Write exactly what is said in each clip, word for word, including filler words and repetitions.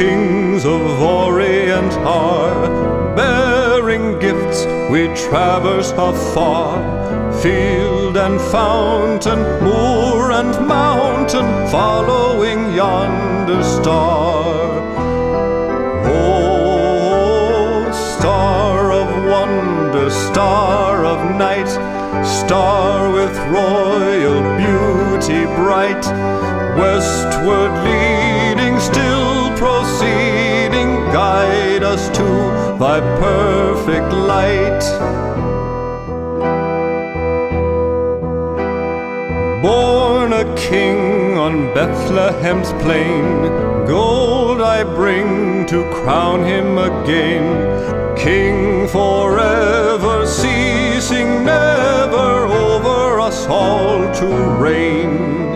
kings of Orient are. Bearing gifts we traverse afar, field and fountain, moor and mountain, following yonder star. Oh, star of wonder, star of night, star with royal beauty bright, westward leading, still proceeding, guide us to thy perfect light. Born a king on Bethlehem's plain, gold I bring to crown him again, King forever, ceasing never over us all to reign.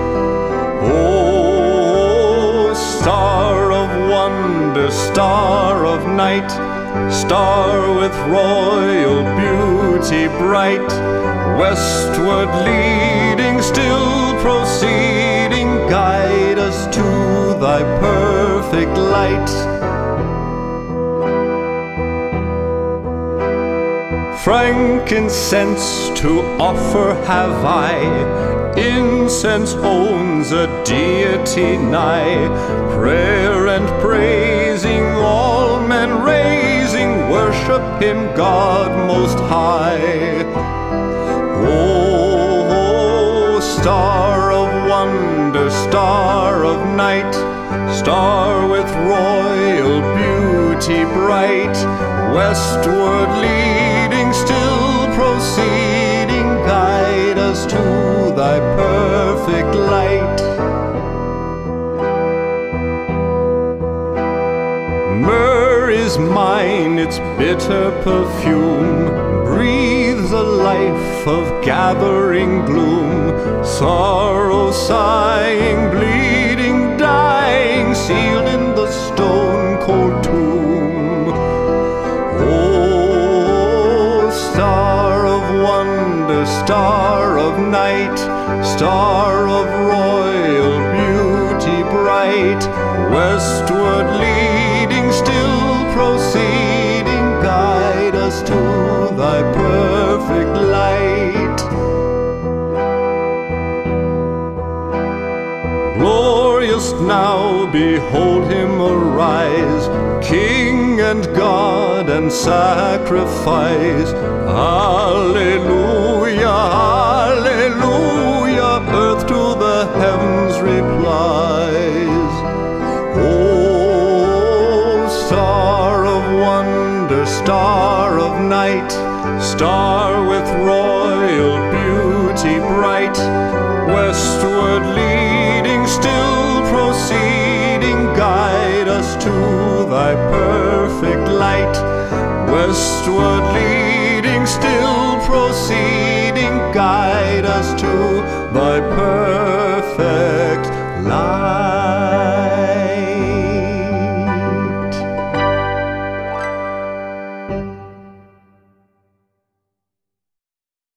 Oh, star of wonder, star of night, star with royal beauty bright, westward leading, still proceeding, guide us to thy perfect light. Frankincense to offer have I, incense owns a deity nigh, prayer and praising, all men raising, worship him, God most high. Oh, star of wonder, star of night, star with royal beauty bright, westward leading, still proceeding, guide us to thy perfect light. Myrrh is mine, its bitter perfume breathes a life of gathering gloom, sorrow sighing, bleeding, dying, sealed in the stone-cold tomb. Oh, star of wonder, star of night, star of royal beauty bright, westward leading, still proceeding, guide us to thy perfect light. Glorious now, behold him arise, King and God and sacrifice. Alleluia, alleluia, earth to the heavens replies. Oh, star of wonder, star of night, star with royal beauty bright, westward leading, still proceeding, guide us to thy perfect light, westward leading.